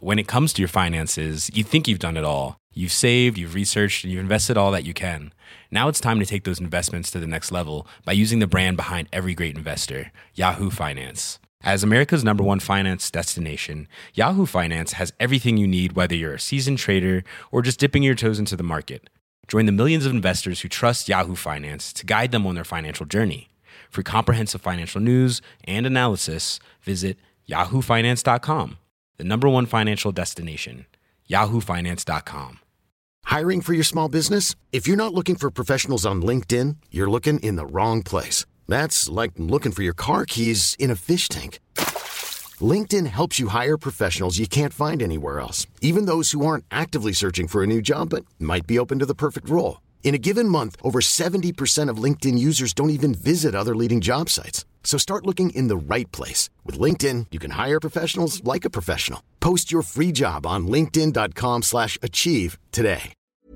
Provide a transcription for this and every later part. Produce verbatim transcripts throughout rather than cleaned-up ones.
When it comes to your finances, you think you've done it all. You've saved, you've researched, and you've invested all that you can. Now it's time to take those investments to the next level by using the brand behind every great investor, Yahoo Finance. As America's number one finance destination, Yahoo Finance has everything you need, whether you're a seasoned trader or just dipping your toes into the market. Join the millions of investors who trust Yahoo Finance to guide them on their financial journey. For comprehensive financial news and analysis, visit yahoo finance dot com, the number one financial destination, yahoo finance dot com. Hiring for your small business? If you're not looking for professionals on LinkedIn, you're looking in the wrong place. That's like looking for your car keys in a fish tank. LinkedIn helps you hire professionals you can't find anywhere else, even those who aren't actively searching for a new job but might be open to the perfect role. In a given month, over seventy percent of LinkedIn users don't even visit other leading job sites. So start looking in the right place. With LinkedIn, you can hire professionals like a professional. Post your free job on linkedin dot com slash achieve today.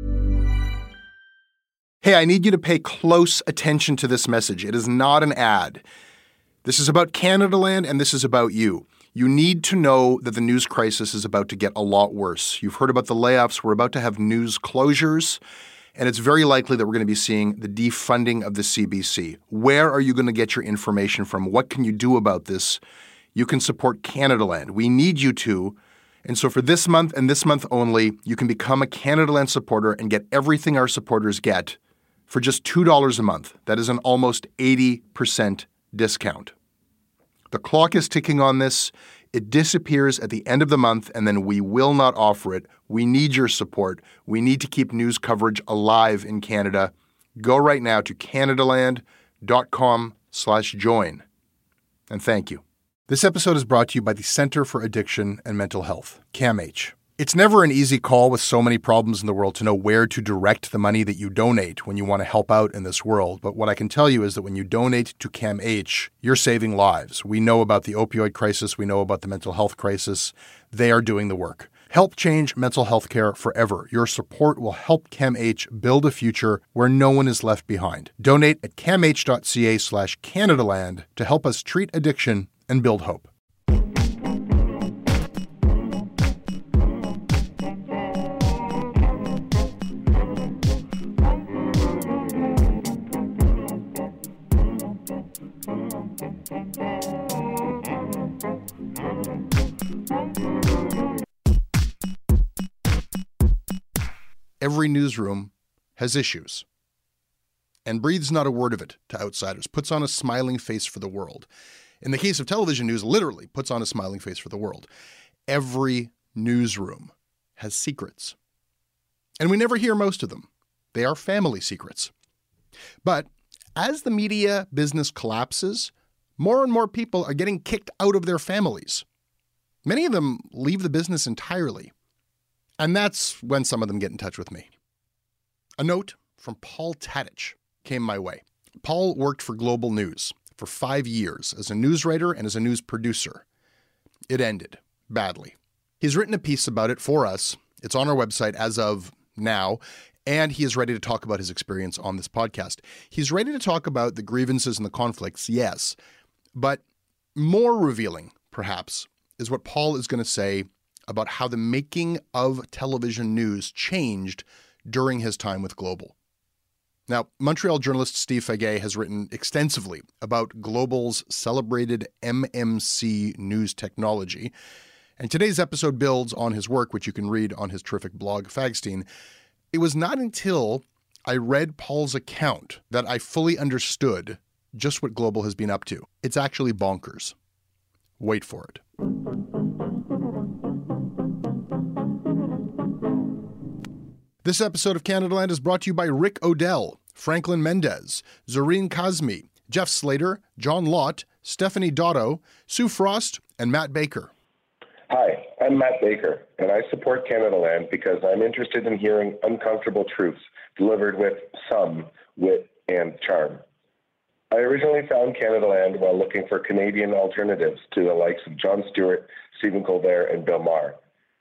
Hey, I need you to pay close attention to this message. It is not an ad. This is about Canadaland, and this is about you. You need to know that the news crisis is about to get a lot worse. You've heard about the layoffs. We're about to have news closures. And it's very likely that we're going to be seeing the defunding of the C B C. Where are you going to get your information from? What can you do about this? You can support Canadaland. We need you to. And so for this month and this month only, you can become a Canadaland supporter and get everything our supporters get for just two dollars a month. That is an almost eighty percent discount. The clock is ticking on this. It disappears at the end of the month, and then we will not offer it. We need your support. We need to keep news coverage alive in Canada. Go right now to canadaland dot com slash join. And thank you. This episode is brought to you by the Centre for Addiction and Mental Health, CAMH. It's never an easy call with so many problems in the world to know where to direct the money that you donate when you want to help out in this world. But what I can tell you is that when you donate to CAMH, you're saving lives. We know about the opioid crisis. We know about the mental health crisis. They are doing the work. Help change mental health care forever. Your support will help CAMH build a future where no one is left behind. Donate at camh.ca slash Canadaland to help us treat addiction and build hope. Every newsroom has issues and breathes not a word of it to outsiders, puts on a smiling face for the world. In the case of television news, literally puts on a smiling face for the world. Every newsroom has secrets, and we never hear most of them. They are family secrets. But as the media business collapses, more and more people are getting kicked out of their families. Many of them leave the business entirely. And that's when some of them get in touch with me. A note from Paul Tadich came my way. Paul worked for Global News for five years as a news writer and as a news producer. It ended badly. He's written a piece about it for us. It's on our website as of now, and he is ready to talk about his experience on this podcast. He's ready to talk about the grievances and the conflicts, yes, but more revealing, perhaps, is what Paul is going to say about how the making of television news changed during his time with Global. Now, Montreal journalist Steve Faguet has written extensively about Global's celebrated M M C news technology, and today's episode builds on his work, which you can read on his terrific blog, Fagstein. It was not until I read Paul's account that I fully understood just what Global has been up to. It's actually bonkers. Wait for it. This episode of Canadaland is brought to you by Rick O'Dell, Franklin Mendez, Zoreen Kazmi, Jeff Slater, John Lott, Stephanie Dotto, Sue Frost, and Matt Baker. Hi, I'm Matt Baker, and I support Canadaland because I'm interested in hearing uncomfortable truths delivered with some wit and charm. I originally found Canadaland while looking for Canadian alternatives to the likes of Jon Stewart, Stephen Colbert, and Bill Maher.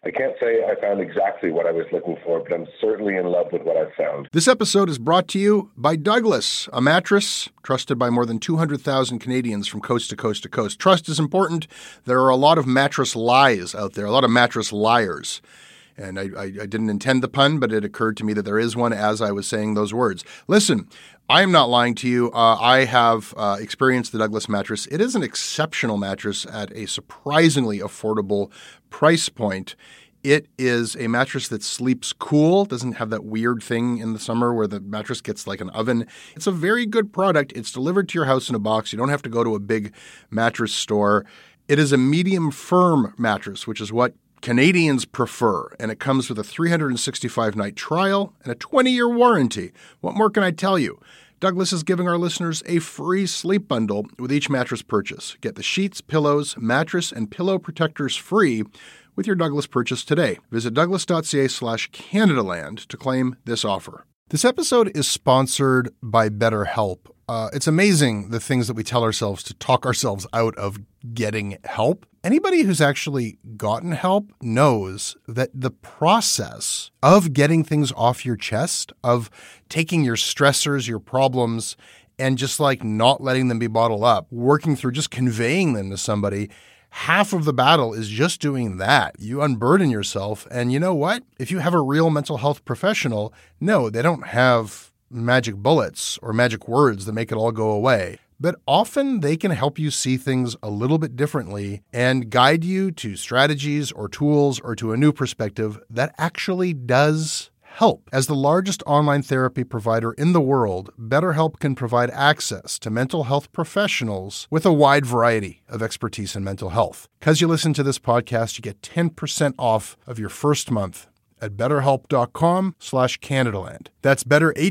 I can't say I found exactly what I was looking for, but I'm certainly in love with what I've found. This episode is brought to you by Douglas, a mattress trusted by more than two hundred thousand Canadians from coast to coast to coast. Trust is important. There are a lot of mattress lies out there, a lot of mattress liars. And I, I, I didn't intend the pun, but it occurred to me that there is one as I was saying those words. Listen, I am not lying to you. Uh, I have uh, experienced the Douglas mattress. It is an exceptional mattress at a surprisingly affordable price point. It is a mattress that sleeps cool, doesn't have that weird thing in the summer where the mattress gets like an oven. It's a very good product. It's delivered to your house in a box. You don't have to go to a big mattress store. It is a medium firm mattress, which is what Canadians prefer, and it comes with a three hundred sixty-five night trial and a twenty-year warranty. What more can I tell you? Douglas is giving our listeners a free sleep bundle with each mattress purchase. Get the sheets, pillows, mattress, and pillow protectors free with your Douglas purchase today. Visit douglas.ca slash Canadaland to claim this offer. This episode is sponsored by BetterHelp. Uh, it's amazing the things that we tell ourselves to talk ourselves out of getting help. Anybody who's actually gotten help knows that the process of getting things off your chest, of taking your stressors, your problems, and just like not letting them be bottled up, working through just conveying them to somebody, half of the battle is just doing that. You unburden yourself. And you know what? If you have a real mental health professional, no, they don't have magic bullets or magic words that make it all go away. But often they can help you see things a little bit differently and guide you to strategies or tools or to a new perspective that actually does help. As the largest online therapy provider in the world, BetterHelp can provide access to mental health professionals with a wide variety of expertise in mental health. Because you listen to this podcast, you get ten percent off of your first month at betterhelp.com slash Canadaland. That's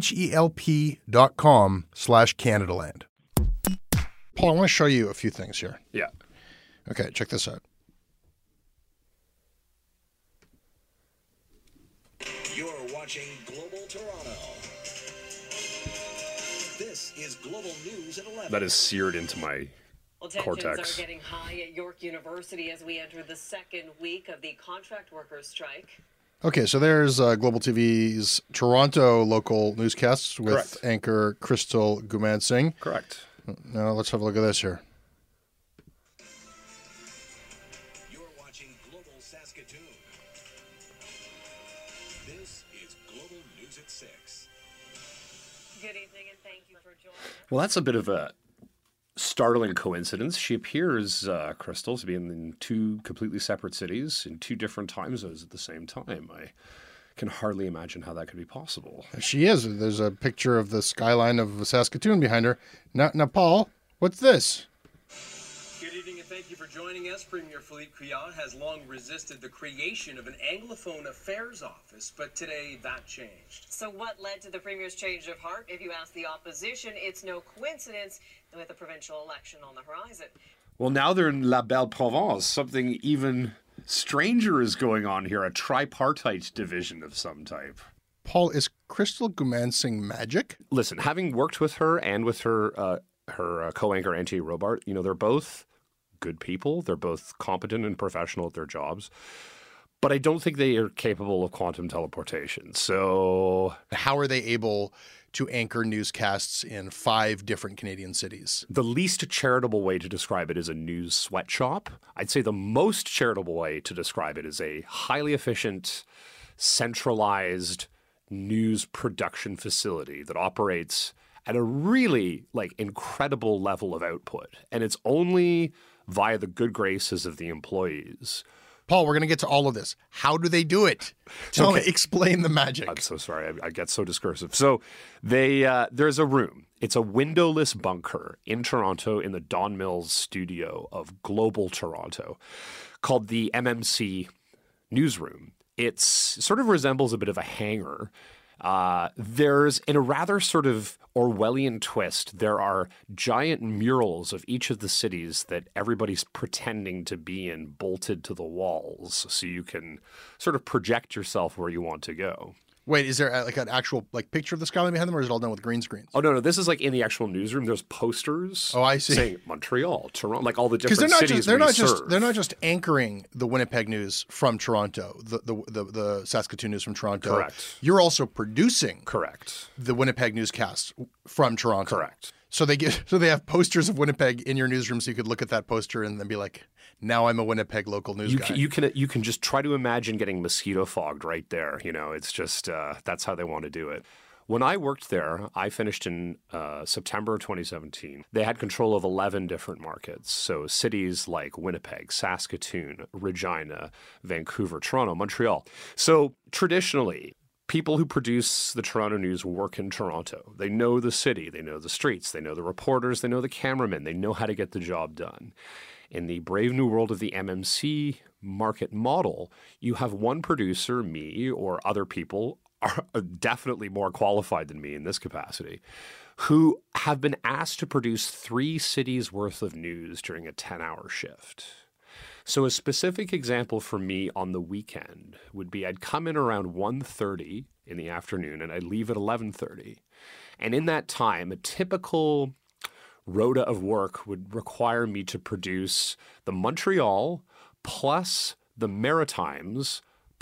betterhelp.com slash Canadaland. Paul, I want to show you a few things here. Yeah. Okay, check this out. You're watching Global Toronto. This is Global News at eleven. That is seared into my Well, tensions cortex. are getting high at York University as we enter the second week of the contract workers' strike. Okay, so there's uh, Global T V's Toronto local newscasts with Correct. anchor Crystal Gumansingh. Correct. Now let's have a look at this here. You're watching Global Saskatoon. This is Global News at six. Good evening and thank you for joining us. Well, that's a bit of a startling coincidence. She appears, uh, Crystal, to be in two completely separate cities in two different time zones at the same time. I can hardly imagine how that could be possible. She is. There's a picture of the skyline of Saskatoon behind her. Now, now Paul, what's this? Good evening and thank you for joining us. Premier Philippe Couillard has long resisted the creation of an Anglophone affairs office, but today that changed. So what led to the Premier's change of heart? If you ask the opposition, it's no coincidence with the provincial election on the horizon. Well, now they're in La Belle Province. Something even stranger is going on here, a tripartite division of some type. Paul, is Crystal Gumansingh magic? Listen, having worked with her and with her uh, her uh, co-anchor, N T Robart, you know, they're both good people. They're both competent and professional at their jobs. But I don't think they are capable of quantum teleportation. So How are they able to anchor newscasts in five different Canadian cities? the least charitable way to describe it is a news sweatshop. I'd say the most charitable way to describe it is a highly efficient, centralized news production facility that operates at a really like incredible level of output. And it's only via the good graces of the employees. Paul, we're going to get to all of this. How do they do it? Tell me, Okay. explain the magic. I'm so sorry. I, I get so discursive. So they uh, there's a room. It's a windowless bunker in Toronto in the Don Mills studio of Global Toronto called the M M C Newsroom. It's sort of resembles a bit of a hangar. Uh, there's, in a rather sort of Orwellian twist, there are giant murals of each of the cities that everybody's pretending to be in bolted to the walls so you can sort of project yourself where you want to go. Wait, is there a, like an actual like picture of the skyline behind them, or is it all done with green screens? Oh, no, no. This is like in the actual newsroom. There's posters. Oh, I see. Saying Montreal, Toronto, like all the Because different they're not cities just they're we not serve. just they're not just anchoring the Winnipeg news from Toronto, the, the the the Saskatoon news from Toronto. Correct. You're also producing Correct. the Winnipeg newscast from Toronto. Correct. So they get so they have posters of Winnipeg in your newsroom, so you could look at that poster and then be like, now I'm a Winnipeg local news You guy. can, you can you can just try to imagine getting mosquito fogged right there. You know, it's just uh, that's how they want to do it. When I worked there, I finished in uh, September twenty seventeen. They had control of eleven different markets. So cities like Winnipeg, Saskatoon, Regina, Vancouver, Toronto, Montreal. So traditionally, people who produce the Toronto News work in Toronto. They know the city, they know the streets, they know the reporters, they know the cameramen, they know how to get the job done. In the brave new world of the M M C market model, you have one producer, me, or other people are definitely more qualified than me in this capacity, who have been asked to produce three cities worth of news during a ten-hour shift. So a specific example for me on the weekend would be I'd come in around one thirty in the afternoon and I'd leave at eleven thirty. And in that time, a typical rota of work would require me to produce the Montreal plus the Maritimes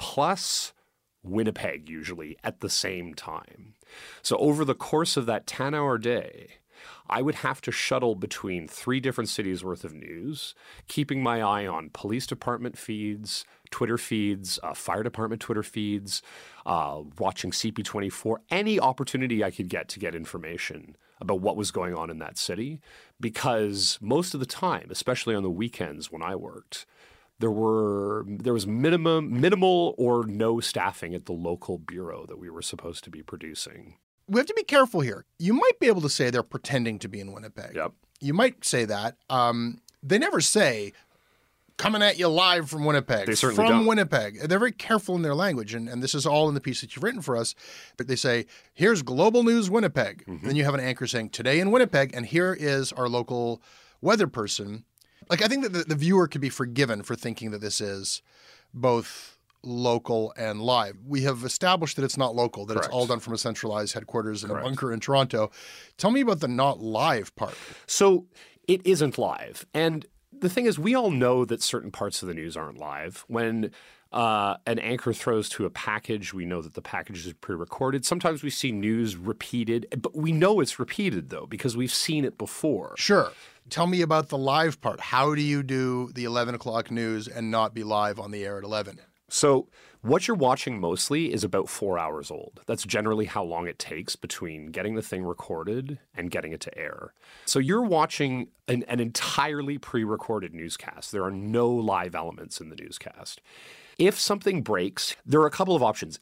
plus Winnipeg usually at the same time. So over the course of that ten-hour day, I would have to shuttle between three different cities worth of news, keeping my eye on police department feeds, Twitter feeds, uh, fire department Twitter feeds, uh, watching C P twenty-four, any opportunity I could get to get information about what was going on in that city. Because most of the time, especially on the weekends when I worked, there were there was minimum minimal or no staffing at the local bureau that we were supposed to be producing. We have to be careful here. You might be able to say they're pretending to be in Winnipeg. Yep. You might say that. Um, they never say, coming at you live from Winnipeg. They certainly From don't. Winnipeg. They're very careful in their language, and, and this is all in the piece that you've written for us. But they say, here's Global News Winnipeg. Mm-hmm. Then you have an anchor saying, today in Winnipeg, and here is our local weather person. Like, I think that the, the viewer could be forgiven for thinking that this is both local and live. We have established that it's not local, that Correct. it's all done from a centralized headquarters in Correct. a bunker in Toronto. Tell me about the not live part. So it isn't live. And the thing is, we all know that certain parts of the news aren't live. When uh, an anchor throws to a package, we know that the package is pre-recorded. Sometimes we see news repeated, but we know it's repeated, though, because we've seen it before. Sure. Tell me about the live part. How do you do the eleven o'clock news and not be live on the air at eleven? So what you're watching mostly is about four hours old. That's generally how long it takes between getting the thing recorded and getting it to air. So you're watching an, an entirely pre-recorded newscast. There are no live elements in the newscast. If something breaks, there are a couple of options.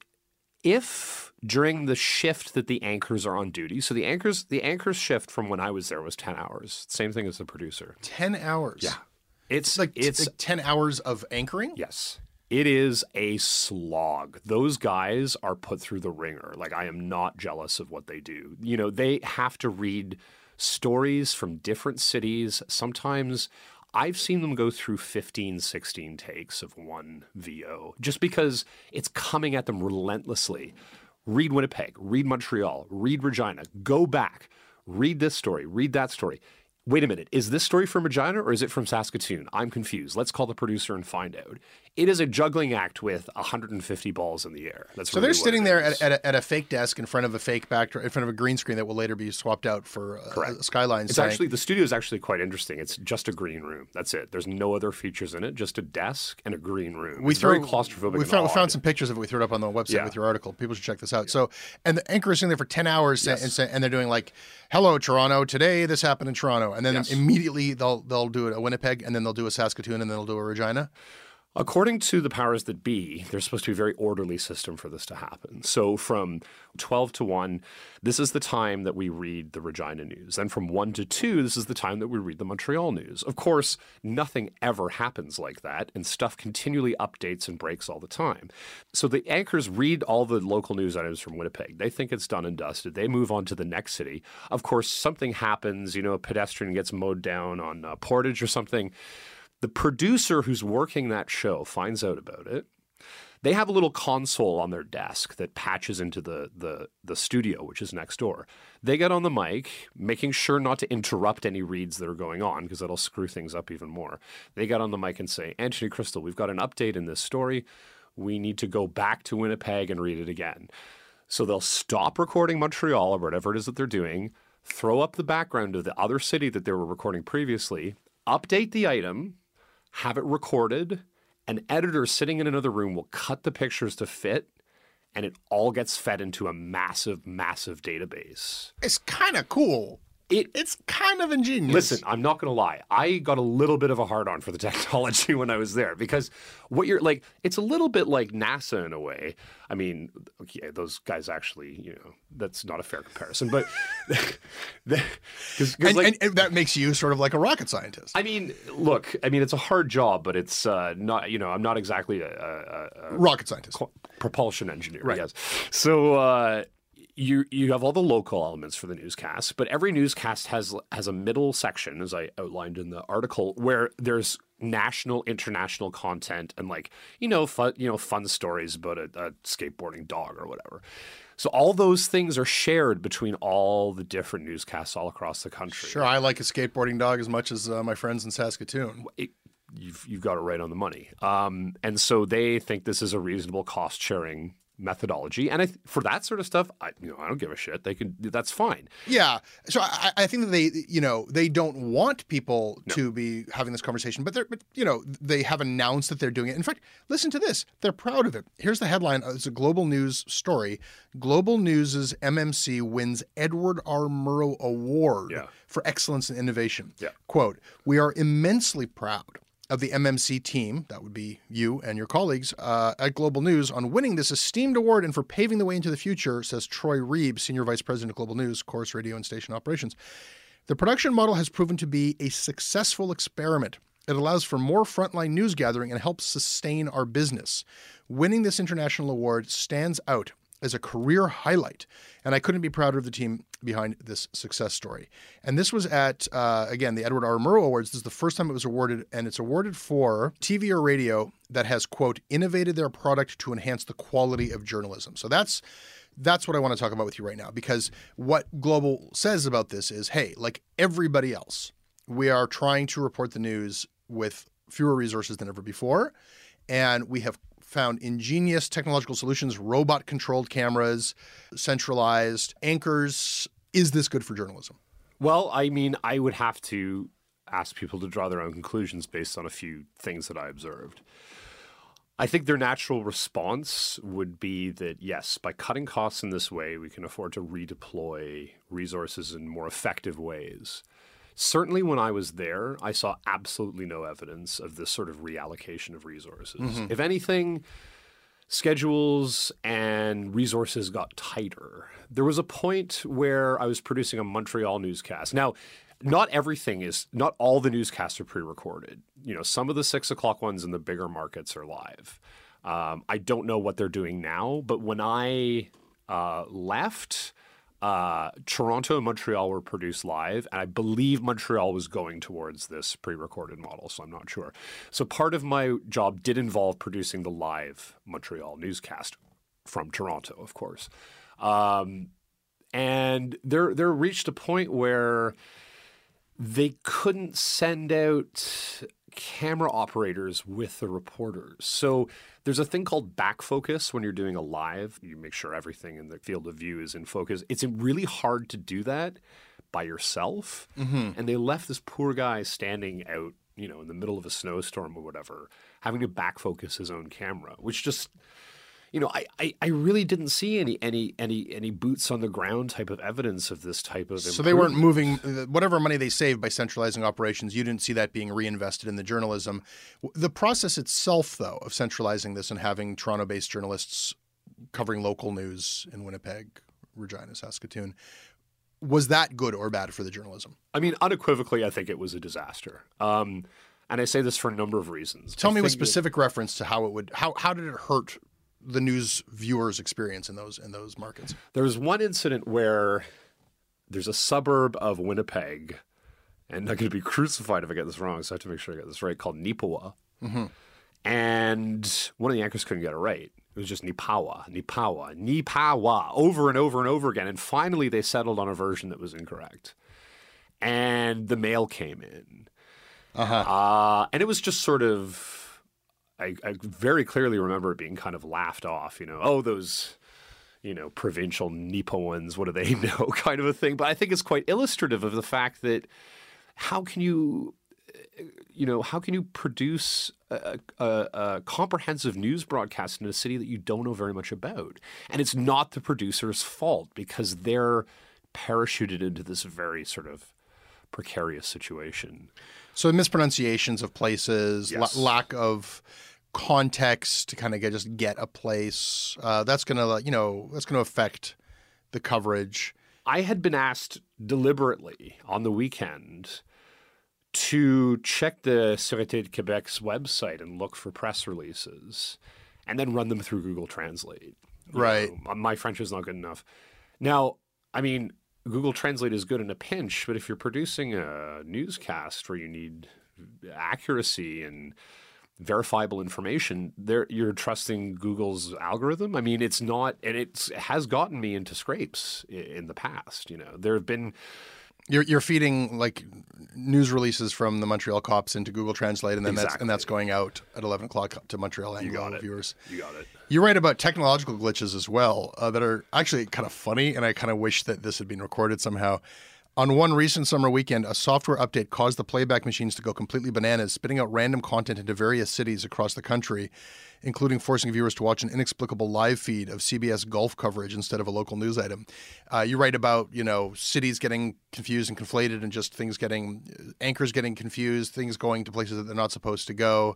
If during the shift that the anchors are on duty, so the anchors the anchor's shift from when I was there was ten hours. Same thing as the producer. ten hours. Yeah. It's Like, it's like ten hours of anchoring? Yes. It is a slog. Those guys are put through the ringer. Like, I am not jealous of what they do. You know, they have to read stories from different cities. Sometimes I've seen them go through fifteen, sixteen takes of one V O just because it's coming at them relentlessly. Read Winnipeg, read Montreal, read Regina, go back, read this story, read that story. Wait a minute, is this story from Regina or is it from Saskatoon? I'm confused. Let's call the producer and find out. It is a juggling act with one hundred fifty balls in the air. That's So really they're what sitting it there is. at, at, a, at a fake desk in front of a fake backdrop, in front of a green screen that will later be swapped out for a, Correct. a skyline. It's saying, actually, the studio is actually quite interesting. It's just a green room. That's it. There's no other features in it, just a desk and a green room. we it's very threw- claustrophobic. We and found, we odd. found some pictures of it. We threw it up on the website Yeah. with your article. People should check this out. So, and the anchor is sitting there for ten hours Yes. and, say, and they're doing like, hello, Toronto, today this happened in Toronto. And then Yes. immediately they'll they'll do a Winnipeg, and then they'll do a Saskatoon, and then they'll do a Regina. According to the powers that be, there's supposed to be a very orderly system for this to happen. So from twelve to one, this is the time that we read the Regina news. Then from one to two, this is the time that we read the Montreal news. Of course, nothing ever happens like that, and stuff continually updates and breaks all the time. So the anchors read all the local news items from Winnipeg. They think it's done and dusted. They move on to the next city. Of course, something happens. You know, a pedestrian gets mowed down on uh, Portage or something. The producer who's working that show finds out about it. They have a little console on their desk that patches into the, the, the studio, which is next door. They get on the mic, making sure not to interrupt any reads that are going on because that'll screw things up even more. They get on the mic and say, Anthony Crystal, we've got an update in this story. We need to go back to Winnipeg and read it again. So they'll stop recording Montreal or whatever it is that they're doing, throw up the background of the other city that they were recording previously, update the item, have it recorded. An editor sitting in another room will cut the pictures to fit, and it all gets fed into a massive, massive database. It's kind of cool. It, it's kind of ingenious. Listen, I'm not going to lie. I got a little bit of a hard-on for the technology when I was there because what you're like, it's a little bit like NASA in a way. I mean, okay, those guys actually, you know, that's not a fair comparison, but cause, cause and, like, and, and that makes you sort of like a rocket scientist. I mean, look, I mean, it's a hard job, but it's uh, not, you know, I'm not exactly a, a, a rocket scientist, co- propulsion engineer. Right. Yes. So, uh, You you have all the local elements for the newscast, but every newscast has has a middle section, as I outlined in the article, where there's national, international content and like you know fun you know fun stories about a, a skateboarding dog or whatever. So all those things are shared between all the different newscasts all across the country. Sure, I like a skateboarding dog as much as uh, my friends in Saskatoon. It, you've you've got it right on the money, um, and so they think this is a reasonable cost sharing methodology, and I th- for that sort of stuff, I you know I don't give a shit. They can that's fine. Yeah, so I, I think that they you know they don't want people No. to be having this conversation, but they're but you know they have announced that they're doing it. In fact, listen to this: they're proud of it. Here's the headline. It's a Global News story. Global News's M M C wins Edward R. Murrow Award Yeah. for excellence in innovation. Yeah. Quote: We are immensely proud of the M M C team, that would be you and your colleagues, uh, at Global News on winning this esteemed award and for paving the way into the future, says Troy Reeb, Senior Vice President of Global News, Chorus Radio and Station Operations. The production model has proven to be a successful experiment. It allows for more frontline news gathering and helps sustain our business. Winning this international award stands out as a career highlight, and I couldn't be prouder of the team behind this success story. And this was at, uh, again, the Edward R. Murrow Awards. This is the first time it was awarded, and it's awarded for T V or radio that has, quote, innovated their product to enhance the quality of journalism. So that's that's what I want to talk about with you right now, because what Global says about this is, hey, like everybody else, we are trying to report the news with fewer resources than ever before, and we have found ingenious technological solutions, robot-controlled cameras, centralized anchors. Is this good for journalism? Well, I mean, I would have to ask people to draw their own conclusions based on a few things that I observed. I think their natural response would be that, yes, by cutting costs in this way, we can afford to redeploy resources in more effective ways. Certainly when I was there, I saw absolutely no evidence of this sort of reallocation of resources. Mm-hmm. If anything, schedules and resources got tighter. There was a point where I was producing a Montreal newscast. Now, not everything is, not all the newscasts are pre-recorded. You know, some of the six o'clock ones in the bigger markets are live. Um, I don't know what they're doing now, but when I uh, left, Uh, Toronto and Montreal were produced live, and I believe Montreal was going towards this pre-recorded model, so I'm not sure. So part of my job did involve producing the live Montreal newscast from Toronto, of course. Um, and there, there reached a point where they couldn't send out camera operators with the reporters. So there's a thing called back focus when you're doing a live. You make sure everything in the field of view is in focus. It's really hard to do that by yourself. Mm-hmm. And they left this poor guy standing out, you know, in the middle of a snowstorm or whatever, having to back focus his own camera, which just, you know, I, I, I really didn't see any any any any boots on the ground type of evidence of this type of. So they weren't moving whatever money they saved by centralizing operations. You didn't see that being reinvested in the journalism. The process itself, though, of centralizing this and having Toronto-based journalists covering local news in Winnipeg, Regina, Saskatoon, was that good or bad for the journalism? I mean, unequivocally, I think it was a disaster. Um, and I say this for a number of reasons. Tell I me with think specific that, reference to how it would how how did it hurt the news viewers' experience in those in those markets? There was one incident where there's a suburb of Winnipeg, and I'm going to be crucified if I get this wrong, so I have to make sure I get this right, called Neepawa. Mm-hmm. And one of the anchors couldn't get it right. It was just Nipawa, Nipawa, Nipawa, over and over and over again. And finally, they settled on a version that was incorrect. And the mail came in. Uh-huh. Uh, and it was just sort of, I, I very clearly remember it being kind of laughed off, you know, oh, those, you know, provincial Nipoans, what do they know, kind of a thing. But I think it's quite illustrative of the fact that how can you, you know, how can you produce a, a, a comprehensive news broadcast in a city that you don't know very much about? And it's not the producer's fault because they're parachuted into this very sort of precarious situation. So mispronunciations of places, Yes. la- lack of context to kind of get, just get a place. Uh, that's gonna, you know, that's gonna affect the coverage. I had been asked deliberately on the weekend to check the Sûreté de Québec's website and look for press releases and then run them through Google Translate. You Right. know, my French is not good enough. Now, I mean, Google Translate is good in a pinch, but if you're producing a newscast where you need accuracy and verifiable information, there you're trusting Google's algorithm. I mean, it's not, and it's, it has gotten me into scrapes in, in the past. You know, there have been. You're you're feeding like news releases from the Montreal cops into Google Translate, and then that's Exactly. and that's going out at eleven o'clock to Montreal You got Anglo it. viewers. You got it. You're right about technological glitches as well uh, that are actually kind of funny, and I kind of wish that this had been recorded somehow. On one recent summer weekend, a software update caused the playback machines to go completely bananas, spitting out random content into various cities across the country, including forcing viewers to watch an inexplicable live feed of C B S golf coverage instead of a local news item. Uh, you write about, you know, cities getting confused and conflated and just things getting, anchors getting confused, things going to places that they're not supposed to go.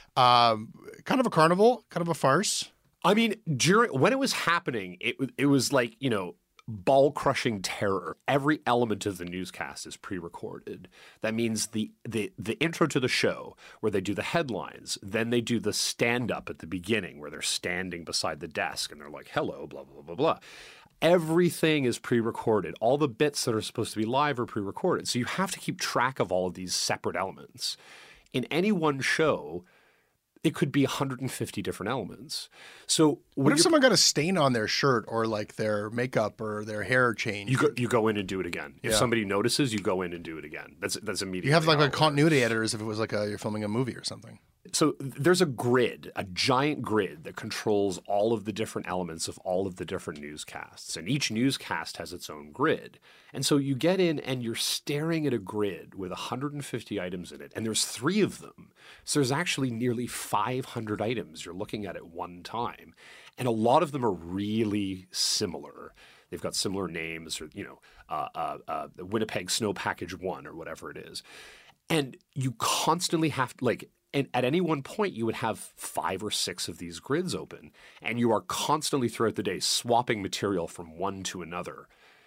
Um, kind of a carnival, kind of a farce. I mean, during when it was happening, it it was like, you know, ball crushing terror. Every element of the newscast is pre-recorded. That means the, the the intro to the show where they do the headlines, then they do the stand-up at the beginning where they're standing beside the desk and they're like, hello, blah, blah, blah, blah. Everything is pre-recorded. All the bits that are supposed to be live are pre-recorded. So you have to keep track of all of these separate elements. In any one show, it could be one hundred fifty different elements. So when What if you're- someone got a stain on their shirt or like their makeup or their hair changed? You go, you go in and do it again. If Yeah. somebody notices, you go in and do it again. That's that's immediately. You have like how a it continuity works. editors if it was like a, you're filming a movie or something. So there's a grid, a giant grid that controls all of the different elements of all of the different newscasts. And each newscast has its own grid. And so you get in and you're staring at a grid with one hundred fifty items in it. And there's three of them. So there's actually nearly five hundred items you're looking at at one time. And a lot of them are really similar. They've got similar names or, you know, uh, uh, uh, the Winnipeg Snow Package one or whatever it is. And you constantly have to, like, and at any one point, you would have five or six of these grids open, and you are constantly throughout the day swapping material from one to another,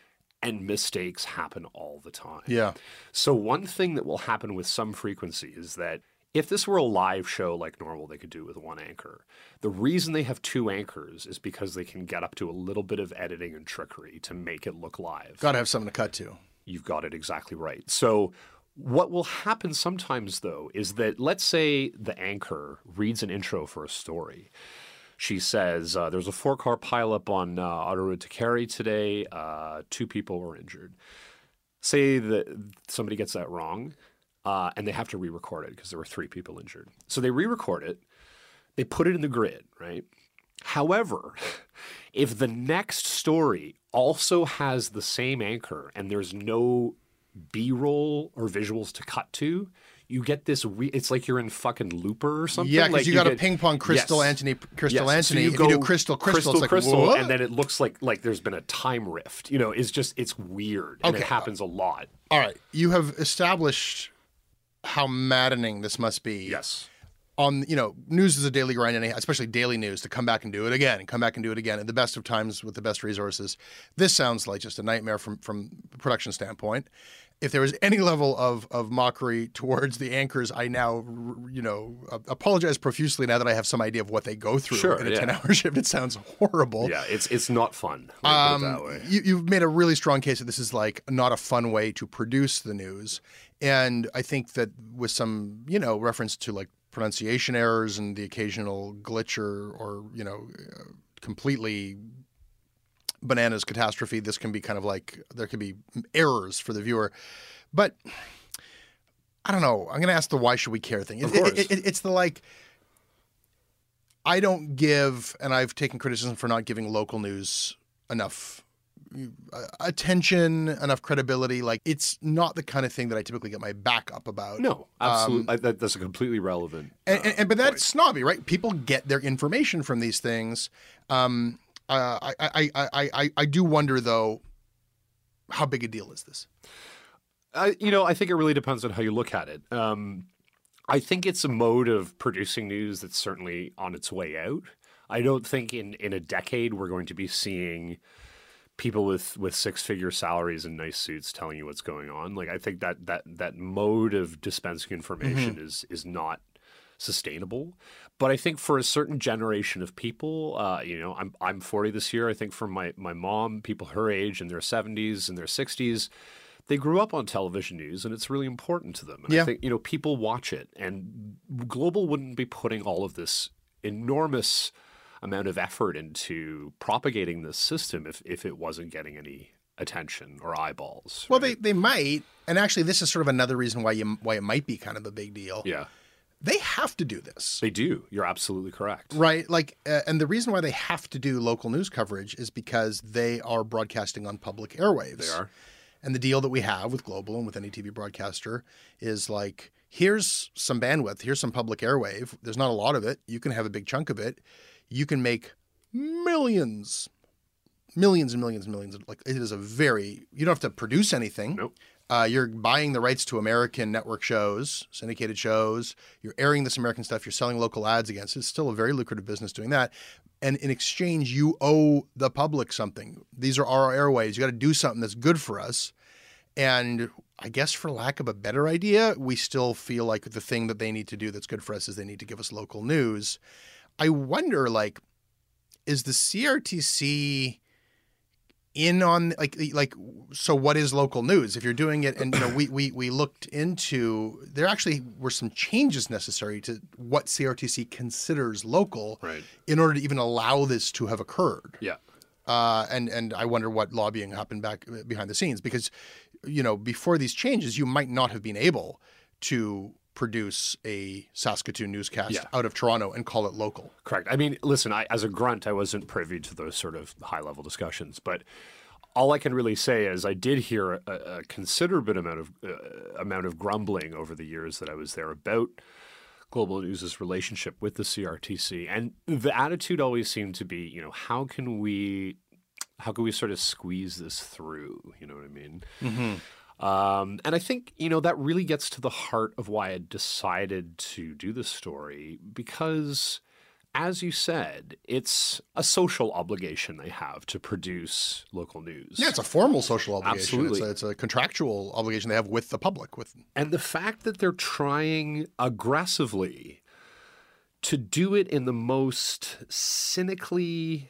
and mistakes happen all the time. Yeah. So one thing that will happen with some frequency is that if this were a live show like normal, they could do it with one anchor. The reason they have two anchors is because they can get up to a little bit of editing and trickery to make it look live. Got to have something to cut to. You've got it exactly right. So what will happen sometimes, though, is that let's say the anchor reads an intro for a story. She says, uh, there's a four-car pileup on uh, Autoroute to Carey today. Uh, two people were injured. Say that somebody gets that wrong, uh, and they have to re-record it because there were three people injured. So they re-record it. They put it in the grid, right? However, if the next story also has the same anchor and there's no B-roll or visuals to cut to, you get this re- it's like you're in fucking Looper or something. Yeah, because like you, got to get- ping pong Crystal Yes. Anthony, Crystal Yes. So Anthony. you if go you do Crystal, Crystal, Crystal, it's like, Crystal, what? and then it looks like like there's been a time rift. You know, it's just it's weird and it Okay. happens a lot. All right, you have established how maddening this must be. Yes. On, you know, news is a daily grind, and especially daily news, to come back and do it again, and come back and do it again at the best of times with the best resources. This sounds like just a nightmare from from a production standpoint. If there was any level of of mockery towards the anchors, I now, you know, apologize profusely now that I have some idea of what they go through Sure, in a yeah. ten-hour shift. It sounds horrible. Yeah, it's it's not fun. Let me put it Um, that way. you, you've made a really strong case that this is like not a fun way to produce the news. And I think that with some, you know, reference to like pronunciation errors and the occasional glitch or, or you know, uh, completely bananas catastrophe. This can be kind of like there can be errors for the viewer. But I don't know. I'm going to ask the why should we care thing. It, of course. It, it, it's the like, I don't give, and I've taken criticism for not giving local news enough attention, enough credibility. Like, it's not the kind of thing that I typically get my back up about. No, absolutely. Um, I, that, that's a completely relevant. Uh, uh, and, and, but that's point. snobby, right? People get their information from these things. Um, uh, I, I, I, I, I do wonder, though, how big a deal is this? I, you know, I think it really depends on how you look at it. Um, I think it's a mode of producing news that's certainly on its way out. I don't think in, in a decade we're going to be seeing people with, with six-figure salaries and nice suits telling you what's going on. Like, I think that that that mode of dispensing information mm-hmm. is is not sustainable. But I think for a certain generation of people, uh, you know, I'm I'm forty this year. I think for my my mom, people her age in their seventies and their sixties, they grew up on television news, and it's really important to them. And yeah. I think, you know, people watch it, and Global wouldn't be putting all of this enormous amount of effort into propagating this system if, if it wasn't getting any attention or eyeballs. Well, right? they, they might. And actually, this is sort of another reason why you why it might be kind of a big deal. Yeah. They have to do this. They do. You're absolutely correct. Right. Like, uh, and the reason why they have to do local news coverage is because they are broadcasting on public airwaves. They are. And the deal that we have with Global and with any T V broadcaster is like, here's some bandwidth, here's some public airwave. There's not a lot of it. You can have a big chunk of it. You can make millions, millions and millions and millions. Like, it is a very, you don't have to produce anything. Nope. Uh, you're buying the rights to American network shows, syndicated shows. You're airing this American stuff. You're selling local ads against it. It's still a very lucrative business doing that. And in exchange, you owe the public something. These are our airwaves. You got to do something that's good for us. And I guess for lack of a better idea, we still feel like the thing that they need to do that's good for us is they need to give us local news. I wonder, like, is the C R T C in on like like so what is local news if you're doing it? And you know, we we we looked into, there actually were some changes necessary to what C R T C considers local, right, in order to even allow this to have occurred. Yeah. Uh, and and I wonder what lobbying happened back behind the scenes, because you know, before these changes you might not have been able to produce a Saskatoon newscast yeah. out of Toronto and call it local. Correct. I mean, listen, I, as a grunt, I wasn't privy to those sort of high-level discussions, but all I can really say is I did hear a, a considerable amount of uh, amount of grumbling over the years that I was there about Global News' relationship with the C R T C, and the attitude always seemed to be, you know, how can we, how can we sort of squeeze this through? You know what I mean? Mm-hmm. Um, and I think, you know, that really gets to the heart of why I decided to do this story, because, as you said, it's a social obligation they have to produce local news. Yeah, it's a formal social obligation. Absolutely. It's a, it's a contractual obligation they have with the public. With And the fact that they're trying aggressively to do it in the most cynically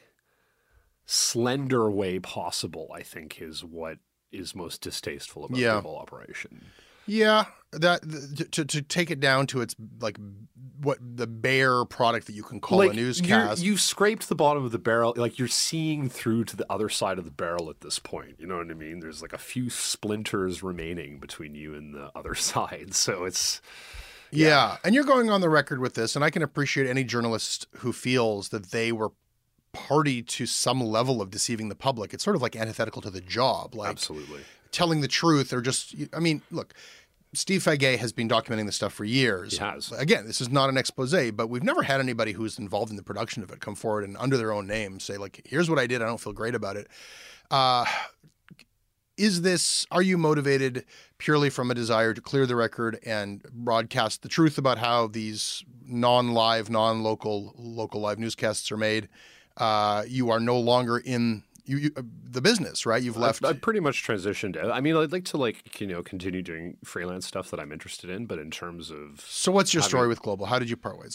slender way possible, I think, is what is most distasteful about yeah. the whole operation. Yeah, that to to take it down to its like what the bare product that you can call like, a newscast. You've scraped the bottom of the barrel. Like, you're seeing through to the other side of the barrel at this point. You know what I mean? There's like a few splinters remaining between you and the other side. So it's yeah. yeah. And you're going on the record with this, and I can appreciate any journalist who feels that they were party to some level of deceiving the public. It's sort of like antithetical to the job. Like, absolutely. Telling the truth, or just, I mean, look, Steve Fagay has been documenting this stuff for years. He has. Again, this is not an expose, but we've never had anybody who's involved in the production of it come forward and under their own name say, like, here's what I did. I don't feel great about it. Uh, is this, are you motivated purely from a desire to clear the record and broadcast the truth about how these non-live, non-local, local live newscasts are made? Uh, you are no longer in you, you, uh, the business, right? You've left. I've, I've pretty much transitioned out. I mean, I'd like to like you know continue doing freelance stuff that I'm interested in, but in terms of so, what's your having, story with Global? How did you part ways with them?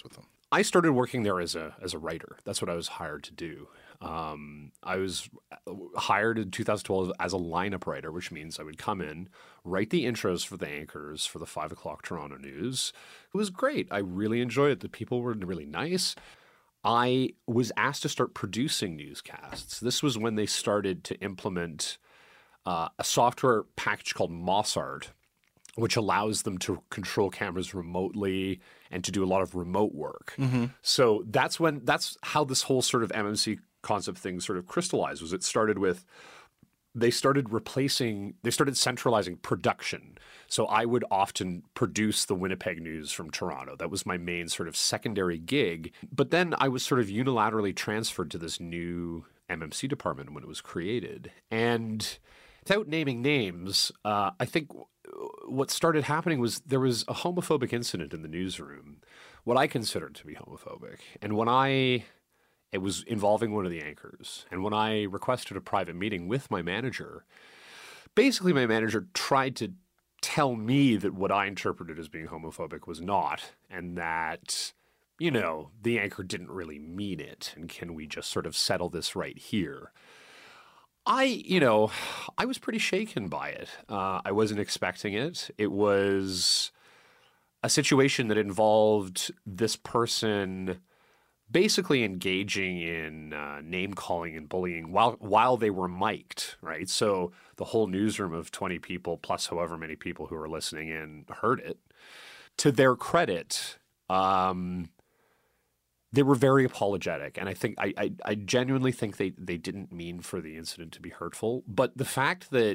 I started working there as a as a writer. That's what I was hired to do. Um, I was hired in two thousand twelve as a lineup writer, which means I would come in, write the intros for the anchors for the five o'clock Toronto News. It was great. I really enjoyed it. The people were really nice. I was asked to start producing newscasts. This was when they started to implement uh, a software package called Mossart, which allows them to control cameras remotely and to do a lot of remote work. Mm-hmm. So that's when that's how this whole sort of M M C concept thing sort of crystallized. Was it started with they started replacing they started centralizing production. So I would often produce the Winnipeg News from Toronto. That was my main sort of secondary gig. But then I was sort of unilaterally transferred to this new M M C department when it was created. And without naming names, uh, I think what started happening was there was a homophobic incident in the newsroom, what I considered to be homophobic. And when I, it was involving one of the anchors. And when I requested a private meeting with my manager, basically my manager tried to tell me that what I interpreted as being homophobic was not, and that, you know, the anchor didn't really mean it. And can we just sort of settle this right here? I, you know, I was pretty shaken by it. Uh, I wasn't expecting it. It was a situation that involved this person basically engaging in uh, name calling and bullying while while they were mic'd, right? So the whole newsroom of twenty people plus however many people who were listening in heard it. To their credit, um, they were very apologetic, and I think I, I, I genuinely think they, they didn't mean for the incident to be hurtful. But the fact that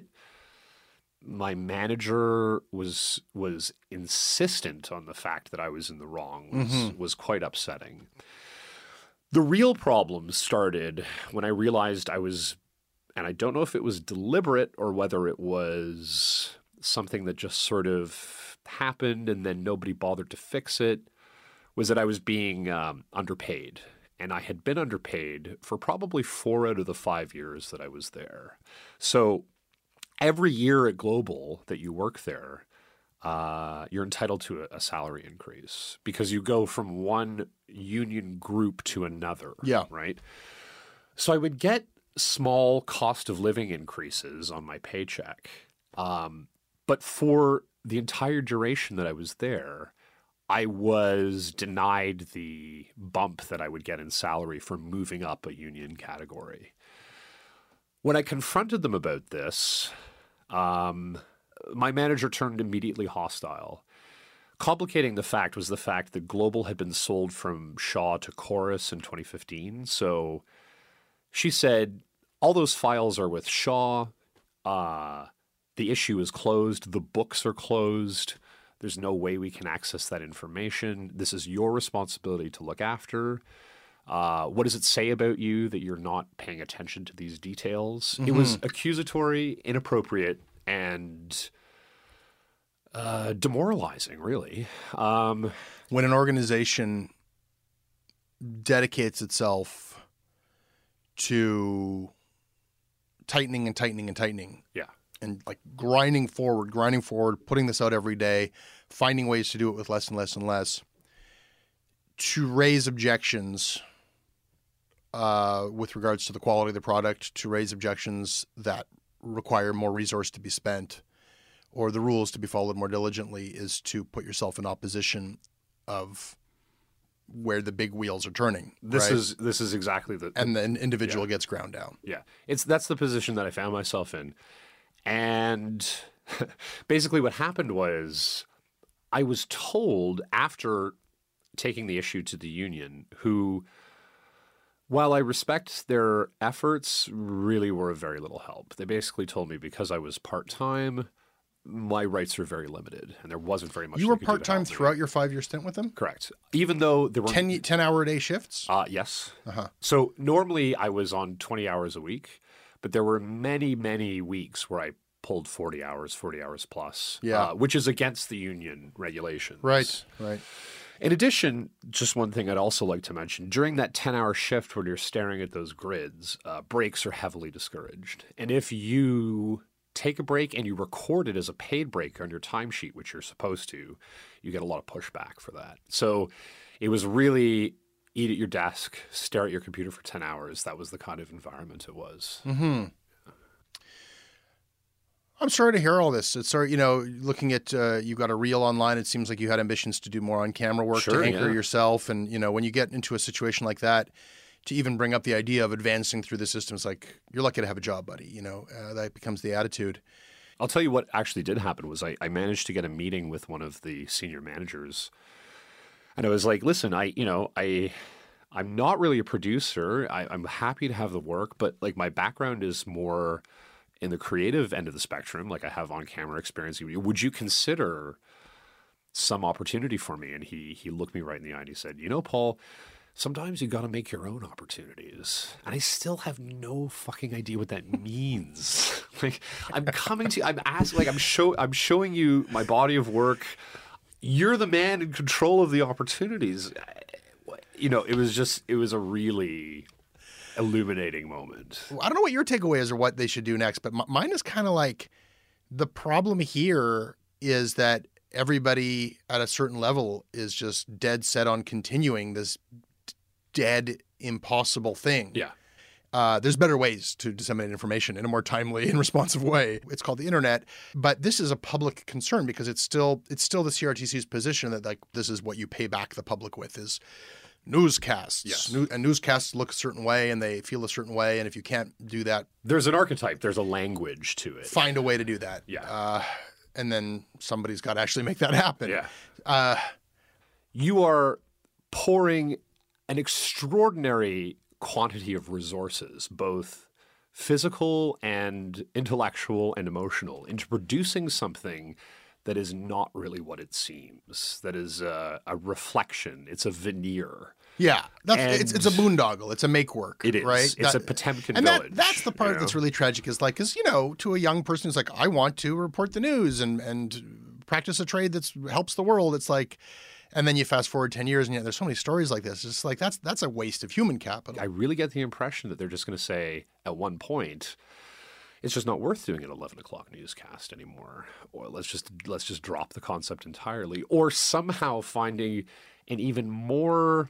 my manager was was insistent on the fact that I was in the wrong was, mm-hmm. was quite upsetting. The real problem started when I realized I was, and I don't know if it was deliberate or whether it was something that just sort of happened and then nobody bothered to fix it, was that I was being um, underpaid. And I had been underpaid for probably four out of the five years that I was there. So every year at Global that you work there, uh, you're entitled to a, a salary increase because you go from one union group to another. Yeah. Right? So I would get small cost of living increases on my paycheck. Um, but for the entire duration that I was there, I was denied the bump that I would get in salary for moving up a union category. When I confronted them about this, um, my manager turned immediately hostile. Complicating the fact was the fact that Global had been sold from Shaw to Chorus in twenty fifteen. So she said, all those files are with Shaw. Uh, the issue is closed. The books are closed. There's no way we can access that information. This is your responsibility to look after. Uh, what does it say about you that you're not paying attention to these details? Mm-hmm. It was accusatory, inappropriate, and uh, demoralizing, really. Um, when an organization dedicates itself to tightening and tightening and tightening. Yeah. And like grinding forward, grinding forward, putting this out every day, finding ways to do it with less and less and less, to raise objections uh, with regards to the quality of the product, to raise objections that require more resource to be spent, or the rules to be followed more diligently, is to put yourself in opposition of where the big wheels are turning. This right? is this is exactly the, and the individual yeah. gets ground down. Yeah, it's that's the position that I found myself in. And basically what happened was I was told after taking the issue to the union, who, while I respect their efforts, really were of very little help. They basically told me because I was part-time, my rights were very limited, and there wasn't very much. You were part-time throughout your five-year stint with them? Correct. Even though there were ten, ten-hour-a-day shifts? Uh, yes. Uh-huh. So normally I was on twenty hours a week. But there were many, many weeks where I pulled forty hours, forty hours plus, yeah. uh, which is against the union regulations. Right, right. In addition, just one thing I'd also like to mention, during that ten-hour shift when you're staring at those grids, uh, breaks are heavily discouraged. And if you take a break and you record it as a paid break on your timesheet, which you're supposed to, you get a lot of pushback for that. So it was really eat at your desk, stare at your computer for ten hours. That was the kind of environment it was. Mm-hmm. I'm sorry to hear all this. It's sorry, you know, looking at, uh, you got a reel online. It seems like you had ambitions to do more on camera work, Sure, to anchor yeah. yourself. And, you know, when you get into a situation like that, to even bring up the idea of advancing through the systems, like, you're lucky to have a job, buddy. You know, uh, that becomes the attitude. I'll tell you what actually did happen was I, I managed to get a meeting with one of the senior managers. And I was like, listen, I, you know, I, I'm not really a producer. I, I'm happy to have the work, but like my background is more in the creative end of the spectrum. Like I have on-camera experience. Would you consider some opportunity for me? And he, he looked me right in the eye and he said, you know, Paul, sometimes you got to make your own opportunities. And I still have no fucking idea what that means. Like I'm coming to, I'm asking, like I'm show, I'm showing you my body of work. You're the man in control of the opportunities. You know, it was just, it was a really illuminating moment. I don't know what your takeaway is or what they should do next, but m- mine is kind of like the problem here is that everybody at a certain level is just dead set on continuing this d- dead, impossible thing. Yeah. Uh, there's better ways to disseminate information in a more timely and responsive way. It's called the internet, but this is a public concern because it's still it's still the C R T C's position that like this is what you pay back the public with is newscasts. Yes. New, and newscasts look a certain way and they feel a certain way, and if you can't do that, There's an archetype. There's a language to it. find a way to do that. Yeah. Uh, and then somebody's got to actually make that happen. Yeah. Uh, You are pouring an extraordinary quantity of resources, both physical and intellectual and emotional, into producing something that is not really what it seems. That is a, a reflection. It's a veneer. yeah. That's, And- it's, it's a boondoggle. It's a make work. It is. Right? It's a That- Potemkin And that, village. that's the part you know? that's really tragic is like, because, you know, to a young person who's like, I want to report the news and, and practice a trade that helps the world. It's like, and then you fast forward ten years and yet there's so many stories like this. It's like, that's that's a waste of human capital. I really get the impression that they're just going to say at one point, it's just not worth doing an eleven o'clock newscast anymore, or let's just let's just drop the concept entirely, or somehow finding an even more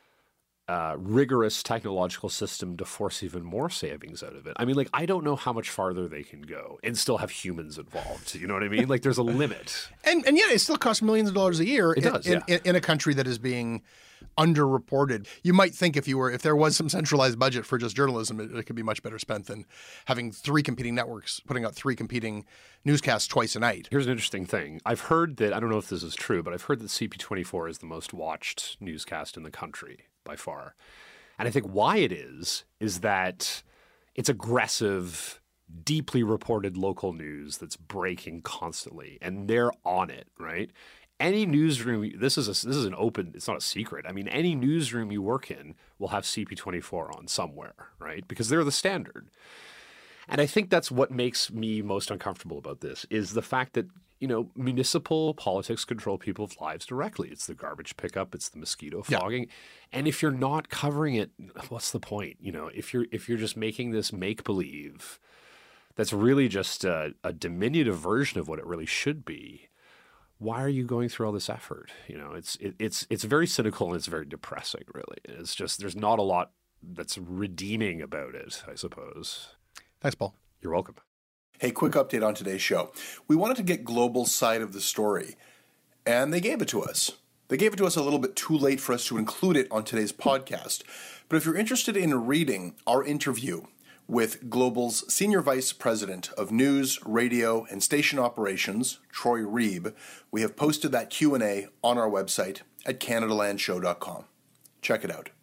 uh, rigorous technological system to force even more savings out of it. I mean, like I don't know how much farther they can go and still have humans involved. You know what I mean? Like there's a limit. And and yet it still costs millions of dollars a year It in, does, in, yeah. in, in a country that is being underreported. You might think if you were if there was some centralized budget for just journalism, it, it could be much better spent than having three competing networks putting out three competing newscasts twice a night. Here's an interesting thing. I've heard that, I don't know if this is true, but I've heard that C P twenty-four is the most watched newscast in the country by far. And I think why it is, is that it's aggressive, deeply reported local news that's breaking constantly, and they're on it, right? Any newsroom, this is a, this is an open, it's not a secret. I mean, any newsroom you work in will have C P twenty-four on somewhere, right? Because they're the standard. And I think that's what makes me most uncomfortable about this is the fact that, you know, municipal politics control people's lives directly. It's the garbage pickup, it's the mosquito Yeah. fogging. And if you're not covering it, what's the point? You know, if you're if you're just making this make believe that's really just a, a diminutive version of what it really should be, why are you going through all this effort? You know, it's it, it's it's very cynical and it's very depressing, really. It's just there's not a lot that's redeeming about it, I suppose. Thanks, Paul. You're welcome. Hey, quick update on today's show. We wanted to get Global's side of the story, and they gave it to us. They gave it to us a little bit too late for us to include it on today's podcast. But if you're interested in reading our interview with Global's Senior Vice President of News, Radio, and Station Operations, Troy Reeb, we have posted that Q and A on our website at canada land show dot com. Check it out.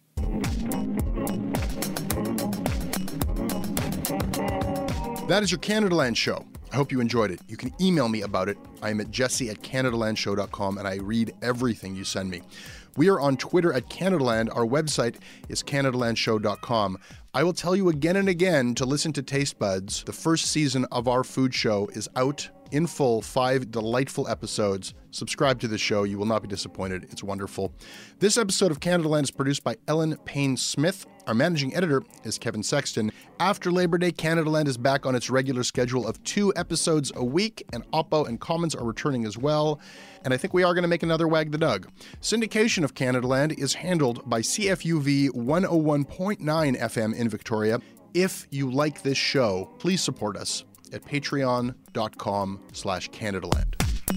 That is your Canadaland show. I hope you enjoyed it. You can email me about it. I am at jesse at canada land show dot com, and I read everything you send me. We are on Twitter at Canadaland. Our website is canada land show dot com. I will tell you again and again to listen to Taste Buds. The first season of our food show is out in full, five delightful episodes. Subscribe to the show. You will not be disappointed. It's wonderful. This episode of Canadaland is produced by Ellen Payne-Smith. Our managing editor is Kevin Sexton. After Labor Day, Canadaland is back on its regular schedule of two episodes a week, and Oppo and Commons are returning as well. And I think we are going to make another Wag the Dug. Syndication of Canadaland is handled by C F U V one oh one point nine F M in Victoria. If you like this show, please support us at patreon.com slash Canadaland.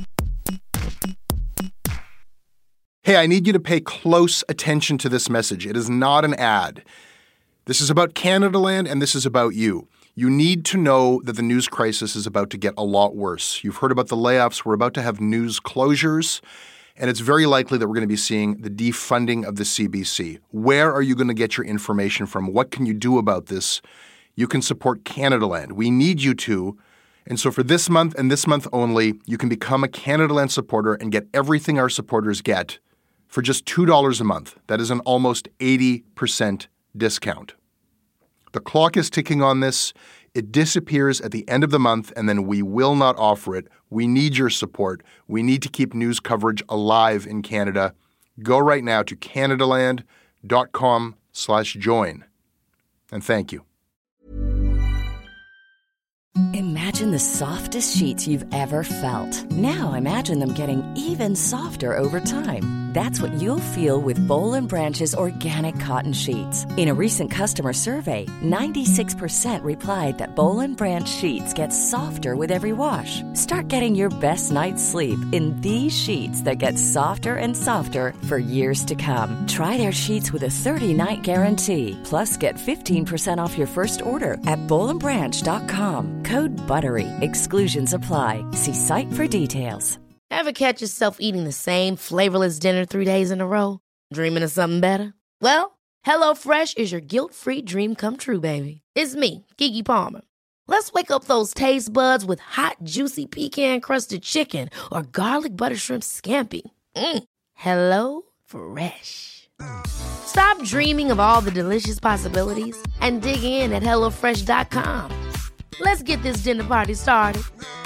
Hey, I need you to pay close attention to this message. It is not an ad. This is about Canadaland, and this is about you. You need to know that the news crisis is about to get a lot worse. You've heard about the layoffs. We're about to have news closures, and it's very likely that we're going to be seeing the defunding of the C B C. Where are you going to get your information from? What can you do about this? You can support Canadaland. We need you to. And so for this month and this month only, you can become a Canadaland supporter and get everything our supporters get for just two dollars a month. That is an almost eighty percent discount. The clock is ticking on this. It disappears at the end of the month, and then we will not offer it. We need your support. We need to keep news coverage alive in Canada. Go right now to canadaland.com slash join. And thank you. Imagine the softest sheets you've ever felt. Now imagine them getting even softer over time. That's what you'll feel with Boll and Branch's organic cotton sheets. In a recent customer survey, ninety-six percent replied that Boll and Branch sheets get softer with every wash. Start getting your best night's sleep in these sheets that get softer and softer for years to come. Try their sheets with a thirty-night guarantee. Plus, get fifteen percent off your first order at boll and branch dot com. Code BUTTERY. Exclusions apply. See site for details. Ever catch yourself eating the same flavorless dinner three days in a row? Dreaming of something better? Well, HelloFresh is your guilt-free dream come true, baby. It's me, Keke Palmer. Let's wake up those taste buds with hot, juicy pecan-crusted chicken or garlic butter shrimp scampi. Mm. Hello Fresh. Stop dreaming of all the delicious possibilities and dig in at hello fresh dot com. Let's get this dinner party started.